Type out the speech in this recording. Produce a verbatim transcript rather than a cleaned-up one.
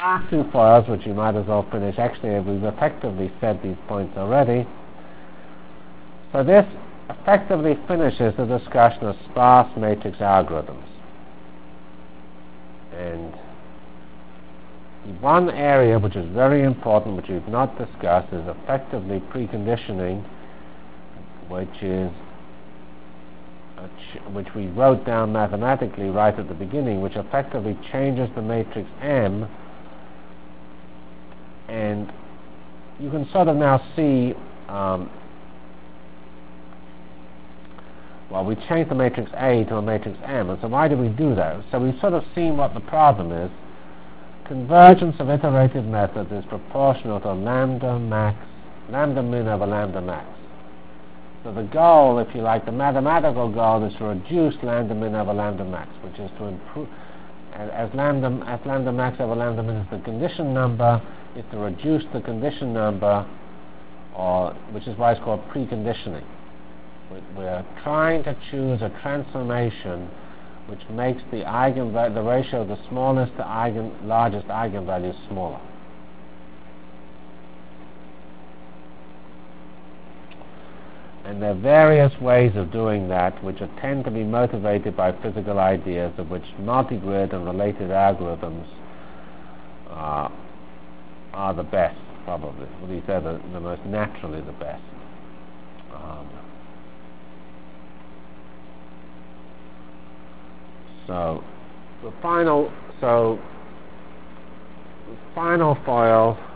last two foils, which you might as well finish. Actually, we've effectively said these points already. So this effectively finishes the discussion of sparse matrix algorithms. And one area which is very important, which we've not discussed, is effectively preconditioning, which is a ch- which we wrote down mathematically right at the beginning, which effectively changes the matrix M. And you can sort of now see, um, well, we changed the matrix A to a matrix M, and so why do we do that? So we've sort of seen what the problem is. Convergence of iterative methods is proportional to lambda max, lambda min over lambda max. So the goal, if you like, the mathematical goal is to reduce lambda min over lambda max, which is to improve, as lambda, as lambda max over lambda min is the condition number, is to reduce the condition number, or which is why it's called preconditioning. We're trying to choose a transformation which makes the eigen the ratio of the smallest to eigen largest eigenvalue smaller. And there are various ways of doing that, which are, tend to be motivated by physical ideas, of which multigrid and related algorithms uh, are the best, probably. At least they're the, the most naturally the best. Um, So the final, so the final foil